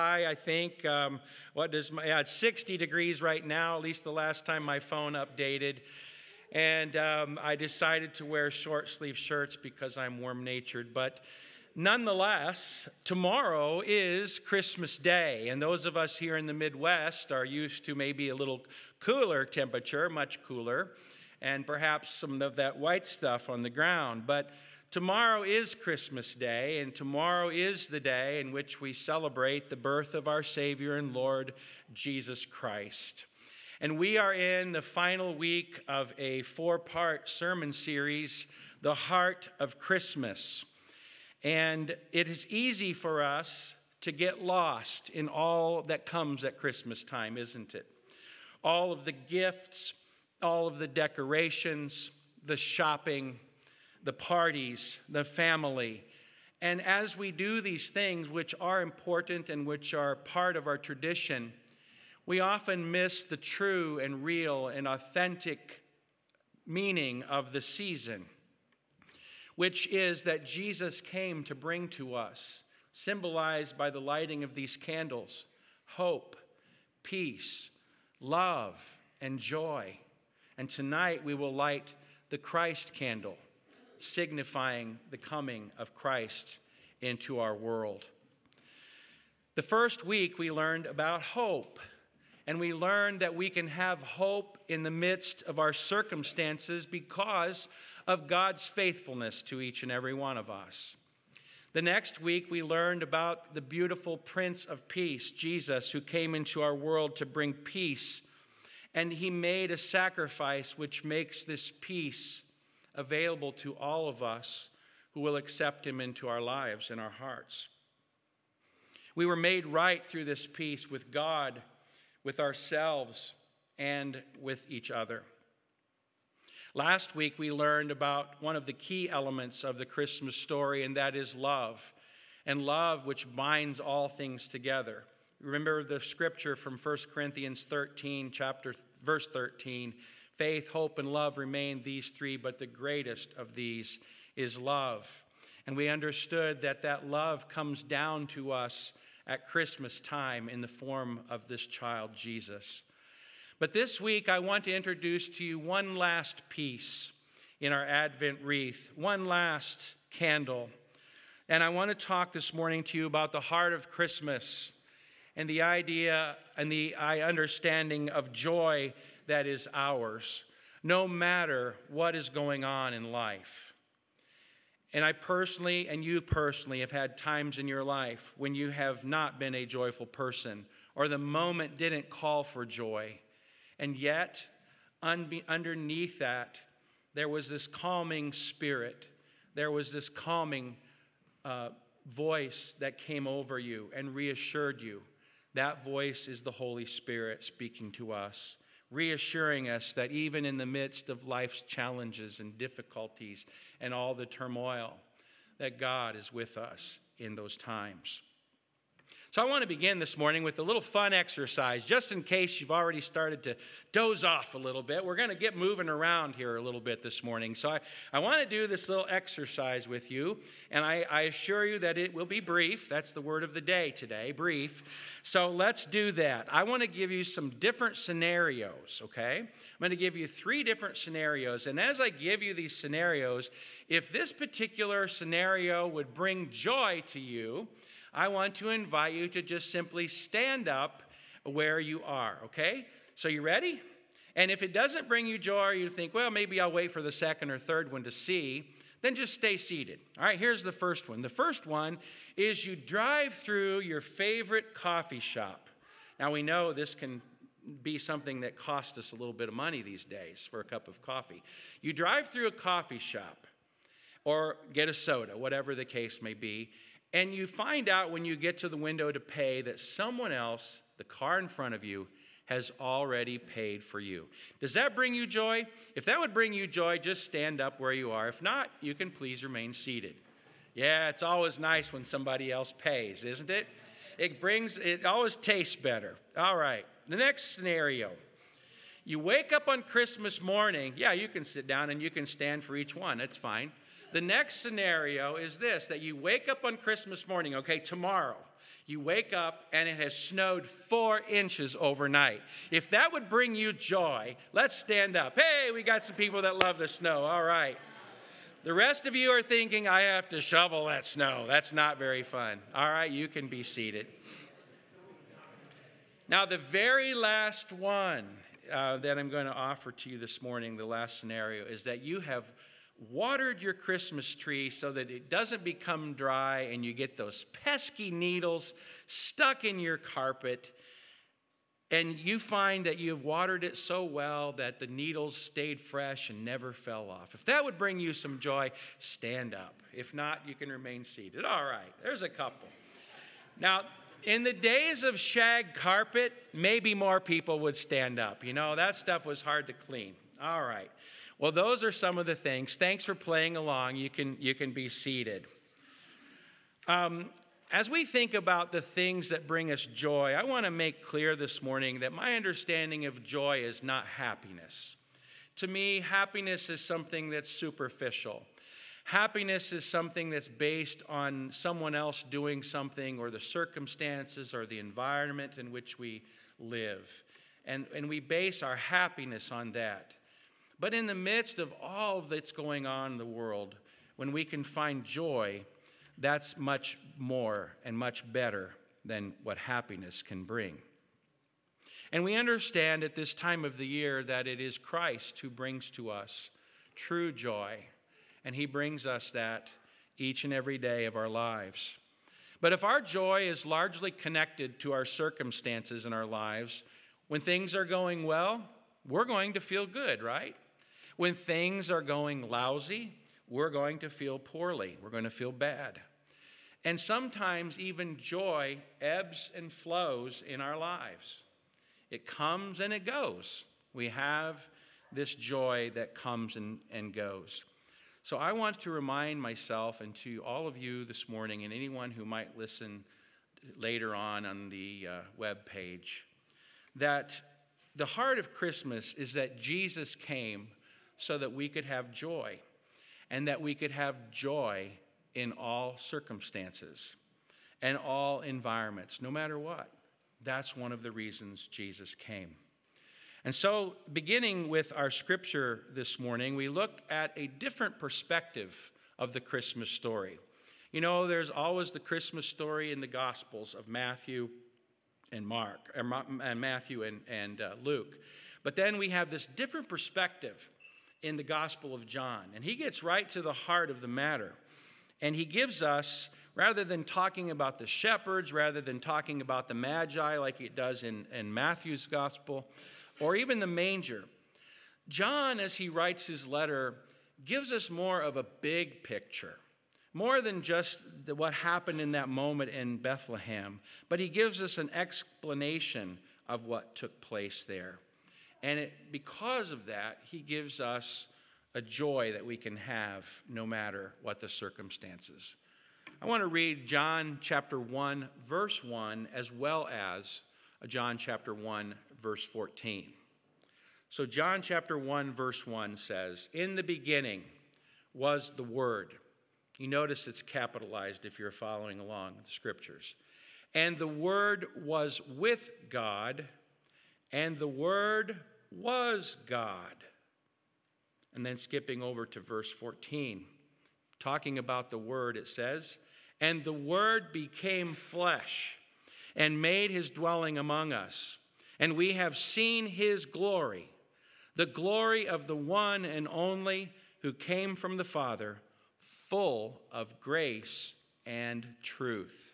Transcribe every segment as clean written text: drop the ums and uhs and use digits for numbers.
I think. It's 60 degrees right now, at least the last time my phone updated. And I decided to wear short sleeve shirts because I'm warm-natured. But nonetheless, tomorrow is Christmas Day. And those of us here in the Midwest are used to maybe a little cooler temperature, much cooler, and perhaps some of that white stuff on the ground. But tomorrow is Christmas Day, and tomorrow is the day in which we celebrate the birth of our Savior and Lord Jesus Christ. And we are in the final week of a 4-part sermon series, The Heart of Christmas. And it is easy for us to get lost in all that comes at Christmas time, isn't it? All of the gifts, all of the decorations, the shopping, the parties, the family. And as we do these things, which are important and which are part of our tradition, we often miss the true and real and authentic meaning of the season, which is that Jesus came to bring to us, symbolized by the lighting of these candles, hope, peace, love, and joy. And tonight we will light the Christ candle, signifying the coming of Christ into our world. The first week we learned about hope, and we learned that we can have hope in the midst of our circumstances because of God's faithfulness to each and every one of us. The next week we learned about the beautiful Prince of Peace, Jesus, who came into our world to bring peace, and he made a sacrifice which makes this peace available to all of us who will accept him into our lives and our hearts. We were made right through this peace with God, with ourselves, and with each other. Last week we learned about one of the key elements of the Christmas story, and that is love, and love which binds all things together. Remember the scripture from 1 Corinthians 13, verse 13, faith, hope, and love remain these three, but the greatest of these is love. And we understood that that love comes down to us at Christmas time in the form of this child, Jesus. But this week, I want to introduce to you one last piece in our Advent wreath, one last candle. And I want to talk this morning to you about the heart of Christmas and the idea and the understanding of joy that is ours, no matter what is going on in life. And I personally, and you personally, have had times in your life when you have not been a joyful person, or the moment didn't call for joy. And yet, underneath that, there was this calming spirit. There was this calming voice that came over you and reassured you. That voice is the Holy Spirit speaking to us, reassuring us that even in the midst of life's challenges and difficulties and all the turmoil, that God is with us in those times. So I want to begin this morning with a little fun exercise, just in case you've already started to doze off a little bit. We're going to get moving around here a little bit this morning. So I want to do this little exercise with you, and I assure you that it will be brief. That's the word of the day today, brief. So let's do that. I want to give you some different scenarios, okay? I'm going to give you 3 different scenarios, and as I give you these scenarios, if this particular scenario would bring joy to you, I want to invite you to just simply stand up where you are, okay? So you ready? And if it doesn't bring you joy, or you think, well, maybe I'll wait for the second or third one to see, then just stay seated. All right, here's the first one. The first one is you drive through your favorite coffee shop. Now, we know this can be something that costs us a little bit of money these days for a cup of coffee. You drive through a coffee shop or get a soda, whatever the case may be, and you find out when you get to the window to pay that someone else, the car in front of you, has already paid for you. Does that bring you joy? If that would bring you joy, just stand up where you are. If not, you can please remain seated. Yeah, it's always nice when somebody else pays, isn't it? It always tastes better. All right, the next scenario. You wake up on Christmas morning. Yeah, you can sit down and you can stand for each one. That's fine. The next scenario is this, that you wake up on Christmas morning, okay, tomorrow. You wake up and it has snowed 4 inches overnight. If that would bring you joy, let's stand up. Hey, we got some people that love the snow. All right. The rest of you are thinking, I have to shovel that snow. That's not very fun. All right, you can be seated. Now, the very last one that I'm going to offer to you this morning, the last scenario, is that you have watered your Christmas tree so that it doesn't become dry and you get those pesky needles stuck in your carpet, and you find that you've watered it so well that the needles stayed fresh and never fell off. If that would bring you some joy, stand up. If not, you can remain seated. All right, there's a couple. Now, in the days of shag carpet, maybe more people would stand up. You know, that stuff was hard to clean. All right. Well, those are some of the things. Thanks for playing along. You can be seated. As we think about the things that bring us joy, I want to make clear this morning that my understanding of joy is not happiness. To me, happiness is something that's superficial. Happiness is something that's based on someone else doing something, or the circumstances or the environment in which we live. And we base our happiness on that. But in the midst of all that's going on in the world, when we can find joy, that's much more and much better than what happiness can bring. And we understand at this time of the year that it is Christ who brings to us true joy, and he brings us that each and every day of our lives. But if our joy is largely connected to our circumstances in our lives, when things are going well, we're going to feel good, right? When things are going lousy, we're going to feel poorly. We're going to feel bad. And sometimes even joy ebbs and flows in our lives. It comes and it goes. We have this joy that comes and goes. So I want to remind myself and to all of you this morning, and anyone who might listen later on the web page, that the heart of Christmas is that Jesus came so that we could have joy, and that we could have joy in all circumstances and all environments, no matter what. That's one of the reasons Jesus came. And so, beginning with our scripture this morning, we look at a different perspective of the Christmas story. You know, there's always the Christmas story in the Gospels of Matthew and Matthew and Luke. But then we have this different perspective in the Gospel of John. And he gets right to the heart of the matter. And he gives us, rather than talking about the shepherds, rather than talking about the magi like it does in Matthew's Gospel, or even the manger, John, as he writes his letter, gives us more of a big picture. More than just what happened in that moment in Bethlehem, but he gives us an explanation of what took place there. And because of that, he gives us a joy that we can have no matter what the circumstances. I want to read John chapter 1, verse 1, as well as John chapter 1, verse 14. So John chapter 1, verse 1 says, "In the beginning was the Word." You notice it's capitalized if you're following along with the scriptures. "And the Word was with God, and the Word was God." And then skipping over to verse 14, talking about the Word, it says, "And the Word became flesh and made his dwelling among us. And we have seen his glory, the glory of the one and only who came from the Father, full of grace and truth."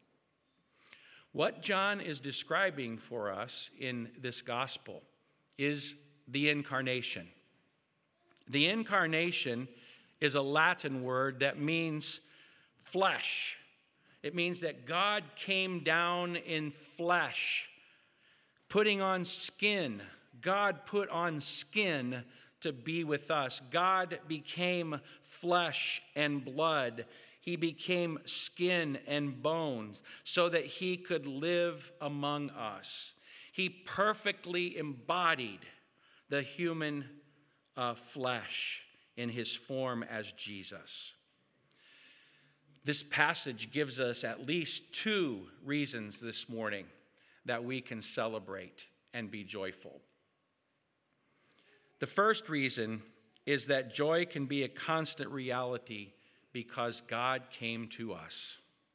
What John is describing for us in this gospel is the incarnation. The incarnation is a Latin word that means flesh. It means that God came down in flesh, putting on skin. God put on skin to be with us. God became flesh and blood. He became skin and bones so that he could live among us. He perfectly embodied the human flesh in his form as Jesus. This passage gives us at least two reasons this morning that we can celebrate and be joyful. The first reason is that joy can be a constant reality because God came to us.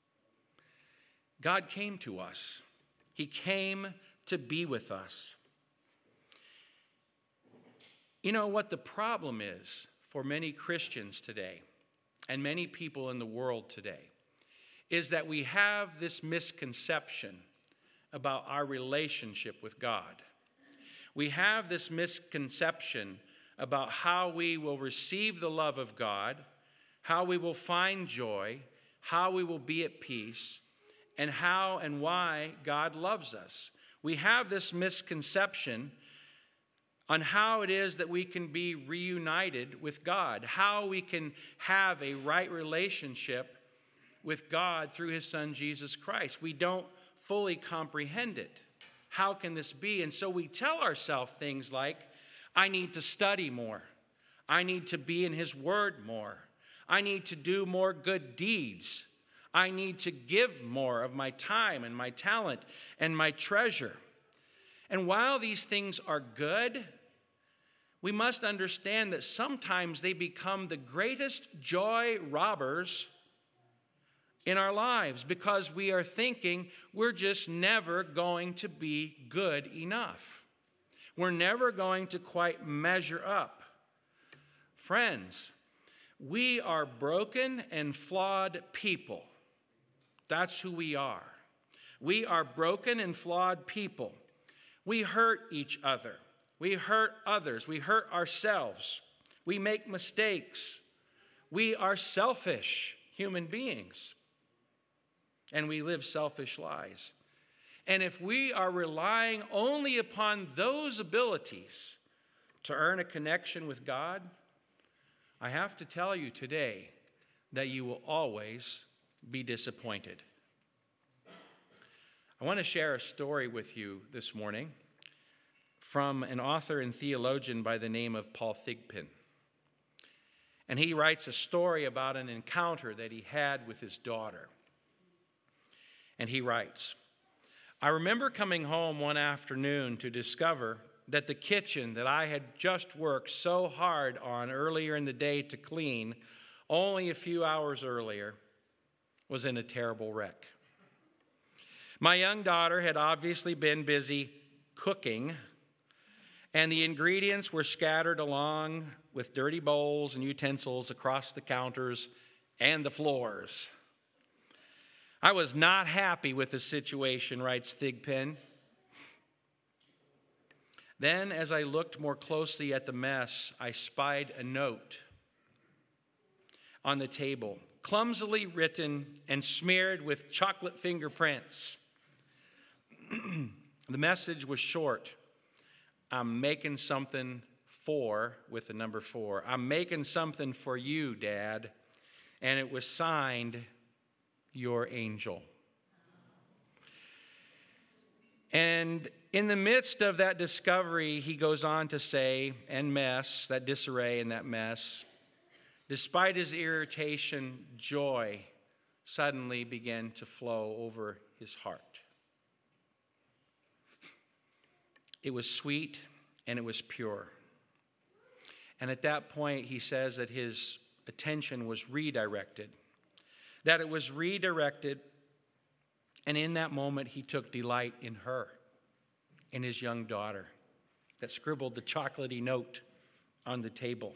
God came to us. He came to be with us. You know what the problem is for many Christians today and many people in the world today is that we have this misconception about our relationship with God. We have this misconception about how we will receive the love of God, how we will find joy, how we will be at peace, and how and why God loves us. We have this misconception on how it is that we can be reunited with God, how we can have a right relationship with God through his Son, Jesus Christ. We don't fully comprehend it. How can this be? And so we tell ourselves things like, I need to study more. I need to be in his word more. I need to do more good deeds. I need to give more of my time and my talent and my treasure. And while these things are good, we must understand that sometimes they become the greatest joy robbers in our lives because we are thinking we're just never going to be good enough. We're never going to quite measure up. Friends, we are broken and flawed people. That's who we are. We are broken and flawed people. We hurt each other. We hurt others. We hurt ourselves. We make mistakes. We are selfish human beings. And we live selfish lives. And if we are relying only upon those abilities to earn a connection with God, I have to tell you today that you will always be disappointed. I want to share a story with you this morning from an author and theologian by the name of Paul Thigpen. And he writes a story about an encounter that he had with his daughter. And he writes, I remember coming home one afternoon to discover that the kitchen that I had just worked so hard on earlier in the day to clean, only a few hours earlier, was in a terrible wreck. My young daughter had obviously been busy cooking, and the ingredients were scattered along with dirty bowls and utensils across the counters and the floors. I was not happy with the situation, writes Thigpen. Then, as I looked more closely at the mess, I spied a note on the table, clumsily written and smeared with chocolate fingerprints. The message was short. I'm making something with the number 4. I'm making something for you, Dad. And it was signed, Your Angel. And in the midst of that discovery, he goes on to say, and mess, that disarray and that mess, despite his irritation, joy suddenly began to flow over his heart. It was sweet and it was pure. And at that point, he says that his attention was redirected. That it was redirected, and in that moment, he took delight in her, in his young daughter, that scribbled the chocolatey note on the table.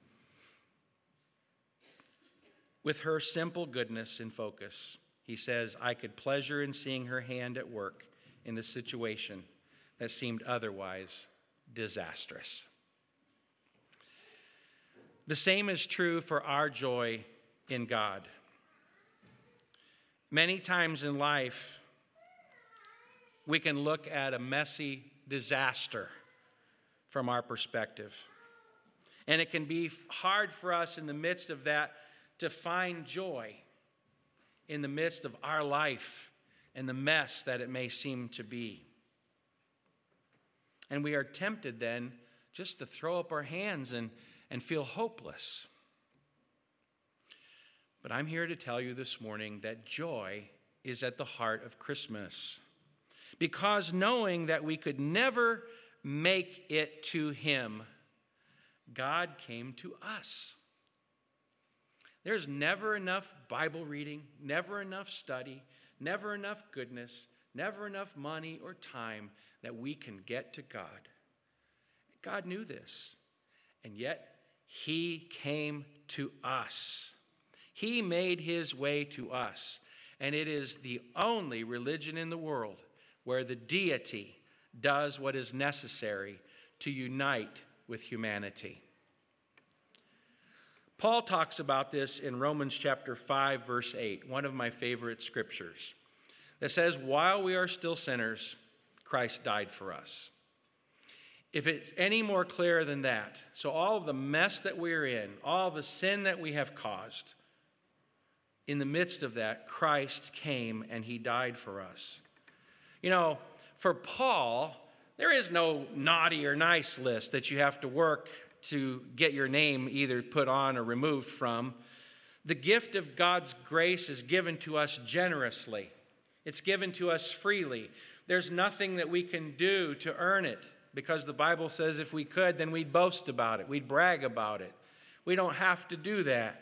With her simple goodness in focus, he says, I could pleasure in seeing her hand at work in the situation that seemed otherwise disastrous. The same is true for our joy in God. Many times in life, we can look at a messy disaster from our perspective. And it can be hard for us in the midst of that to find joy in the midst of our life and the mess that it may seem to be. And we are tempted then just to throw up our hands and feel hopeless. But I'm here to tell you this morning that joy is at the heart of Christmas. Because knowing that we could never make it to him, God came to us. There's never enough Bible reading, never enough study, never enough goodness, never enough money or time that we can get to God. God knew this, and yet he came to us. He made his way to us, and it is the only religion in the world where the deity does what is necessary to unite with humanity. Paul talks about this in Romans chapter 5, verse 8, one of my favorite scriptures, that says, while we are still sinners, Christ died for us. If it's any more clear than that, so all of the mess that we're in, all the sin that we have caused, in the midst of that, Christ came and he died for us. You know, for Paul, there is no naughty or nice list that you have to work to get your name either put on or removed from. The gift of God's grace is given to us generously. It's given to us freely. There's nothing that we can do to earn it, because the Bible says if we could, then we'd boast about it. We'd brag about it. We don't have to do that.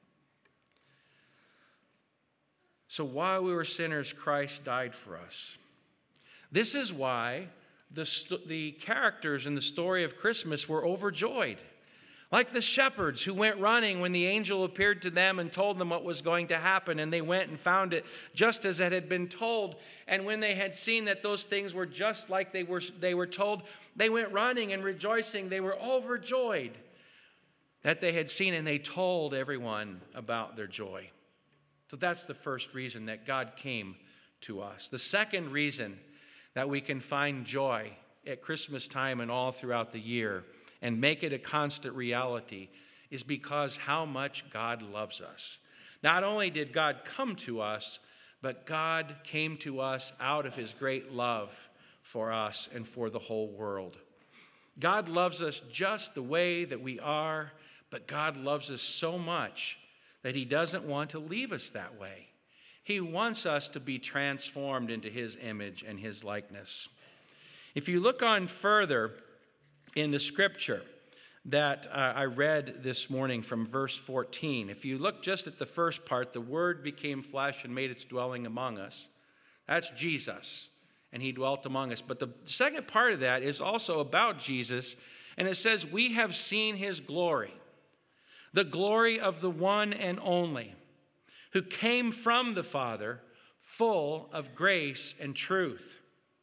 So while we were sinners, Christ died for us. This is why the characters in the story of Christmas were overjoyed. Like the shepherds who went running when the angel appeared to them and told them what was going to happen, and they went and found it just as it had been told. And when they had seen that those things were just like they were told, they went running and rejoicing. They were overjoyed that they had seen, and they told everyone about their joy. So that's the first reason that God came to us. The second reason that we can find joy at Christmas time and all throughout the year and make it a constant reality is because how much God loves us. Not only did God come to us, but God came to us out of his great love for us and for the whole world. God loves us just the way that we are, but God loves us so much that he doesn't want to leave us that way. He wants us to be transformed into his image and his likeness. If you look on further in the scripture that I read this morning from verse 14, if you look just at the first part, the Word became flesh and made its dwelling among us. That's Jesus, and he dwelt among us. But the second part of that is also about Jesus, and it says, we have seen his glory, the glory of the one and only, who came from the Father, full of grace and truth.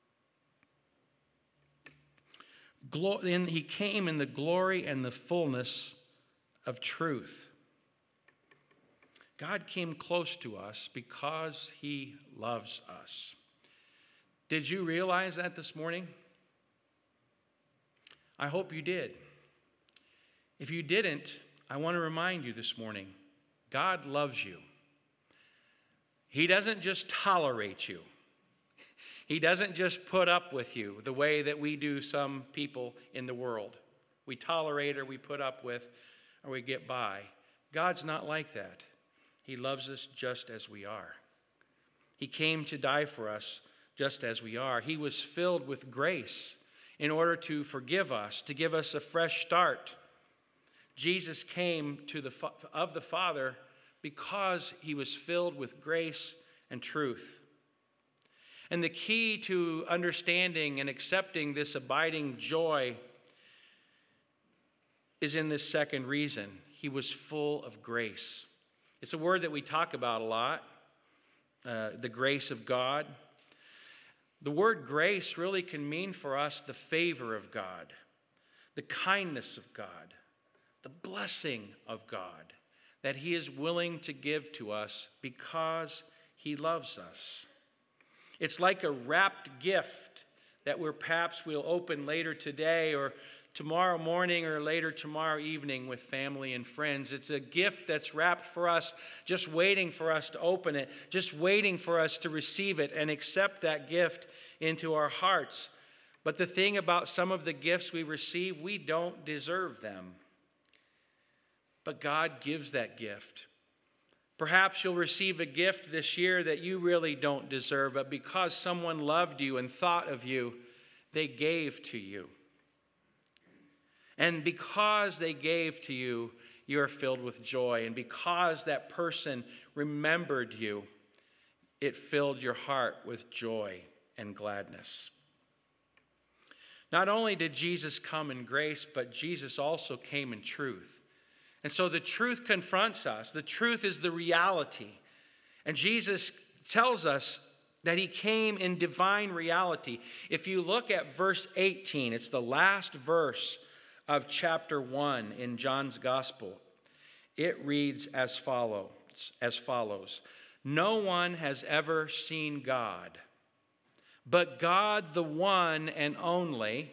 He came in the glory and the fullness of truth. God came close to us because he loves us. Did you realize that this morning? I hope you did. If you didn't, I want to remind you this morning, God loves you. He doesn't just tolerate you. He doesn't just put up with you the way that we do some people in the world. We tolerate or we put up with or we get by. God's not like that. He loves us just as we are. He came to die for us just as we are. He was filled with grace in order to forgive us, to give us a fresh start. Jesus came of the Father because he was filled with grace and truth. And the key to understanding and accepting this abiding joy is in this second reason. He was full of grace. It's a word that we talk about a lot, the grace of God. The word grace really can mean for us the favor of God, the kindness of God, the blessing of God that he is willing to give to us because he loves us. It's like a wrapped gift that we'll open later today or tomorrow morning or later tomorrow evening with family and friends. It's a gift that's wrapped for us, just waiting for us to open it, just waiting for us to receive it and accept that gift into our hearts. But the thing about some of the gifts we receive, we don't deserve them. But God gives that gift. Perhaps you'll receive a gift this year that you really don't deserve, but because someone loved you and thought of you, they gave to you. And because they gave to you, you are filled with joy. And because that person remembered you, it filled your heart with joy and gladness. Not only did Jesus come in grace, but Jesus also came in truth. And so the truth confronts us. The truth is the reality. And Jesus tells us that he came in divine reality. If you look at verse 18, it's the last verse of chapter 1 in John's Gospel. It reads as follows. No one has ever seen God, but God, the one and only,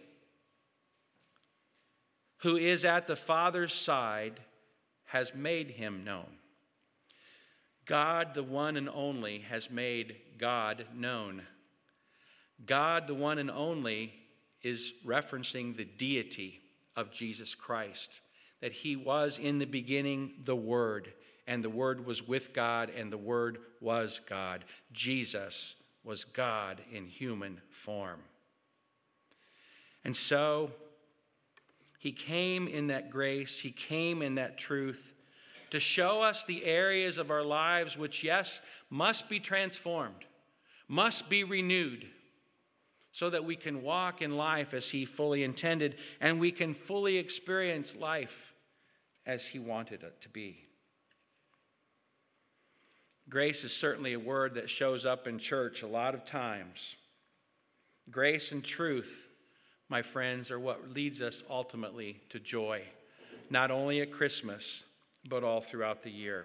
who is at the Father's side, has made him known. God, the one and only, has made God known. God, the one and only, is referencing the deity of Jesus Christ, that he was in the beginning the Word, and the Word was with God, and the Word was God. Jesus was God in human form. And so, he came in that grace, he came in that truth to show us the areas of our lives which, yes, must be transformed, must be renewed, so that we can walk in life as he fully intended, and we can fully experience life as he wanted it to be. Grace is certainly a word that shows up in church a lot of times. Grace and truth, my friends, are what leads us ultimately to joy, not only at Christmas, but all throughout the year.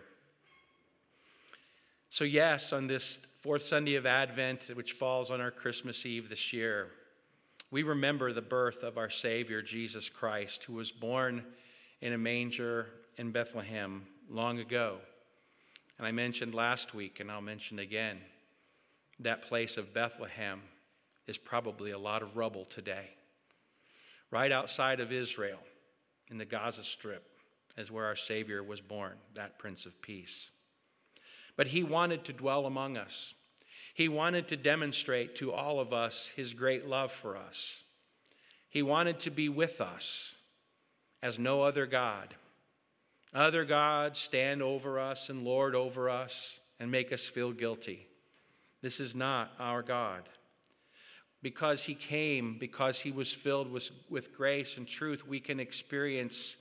So yes, on this fourth Sunday of Advent, which falls on our Christmas Eve this year, we remember the birth of our Savior, Jesus Christ, who was born in a manger in Bethlehem long ago. And I mentioned last week, and I'll mention again, that place of Bethlehem is probably a lot of rubble today. Right outside of Israel, in the Gaza Strip, is where our Savior was born, that Prince of Peace. But he wanted to dwell among us. He wanted to demonstrate to all of us his great love for us. He wanted to be with us as no other God. Other gods stand over us and lord over us and make us feel guilty. This is not our God. Because he came, because he was filled with grace and truth, we can experience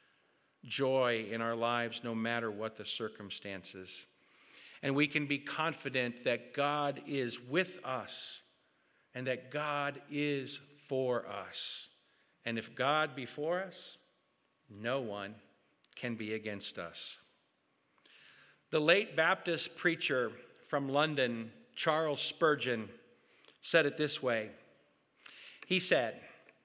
joy in our lives no matter what the circumstances. And we can be confident that God is with us and that God is for us. And if God be for us, no one can be against us. The late Baptist preacher from London, Charles Spurgeon, said it this way. He said,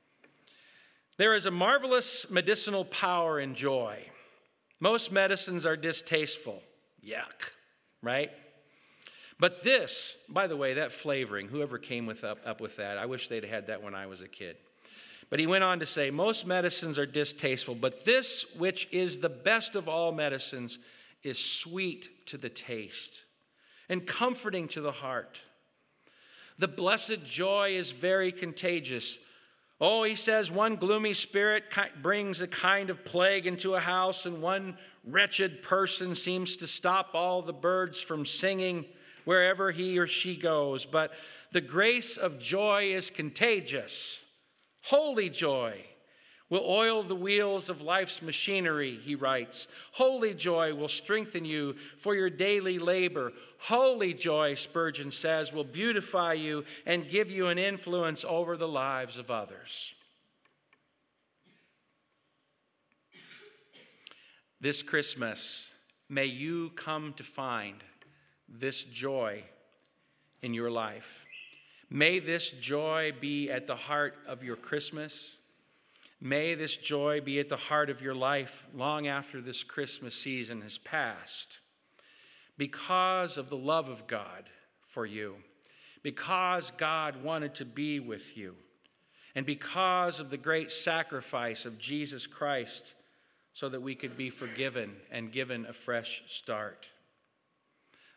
"There is a marvelous medicinal power in joy. Most medicines are distasteful. Yuck, right? But this," by the way, that flavoring, whoever came up with that, I wish they'd had that when I was a kid. But he went on to say, "Most medicines are distasteful, but this, which is the best of all medicines, is sweet to the taste and comforting to the heart. The blessed joy is very contagious. Oh," he says, "one gloomy spirit brings a kind of plague into a house, and one wretched person seems to stop all the birds from singing wherever he or she goes. But the grace of joy is contagious. Holy joy will oil the wheels of life's machinery," he writes. "Holy joy will strengthen you for your daily labor. Holy joy," Spurgeon says, "will beautify you and give you an influence over the lives of others." This Christmas, may you come to find this joy in your life. May this joy be at the heart of your Christmas. May this joy be at the heart of your life long after this Christmas season has passed. Because of the love of God for you, because God wanted to be with you, and because of the great sacrifice of Jesus Christ so that we could be forgiven and given a fresh start.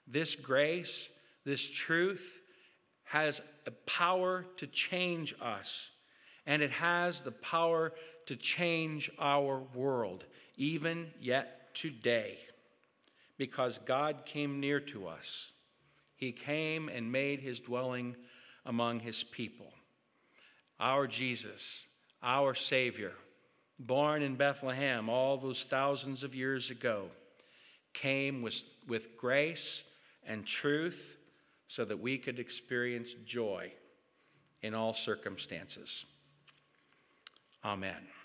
This grace, this truth has a power to change us, and it has the power to change our world, even yet today, because God came near to us. He came and made his dwelling among his people. Our Jesus, our Savior, born in Bethlehem all those thousands of years ago, came with grace and truth so that we could experience joy in all circumstances. Amen.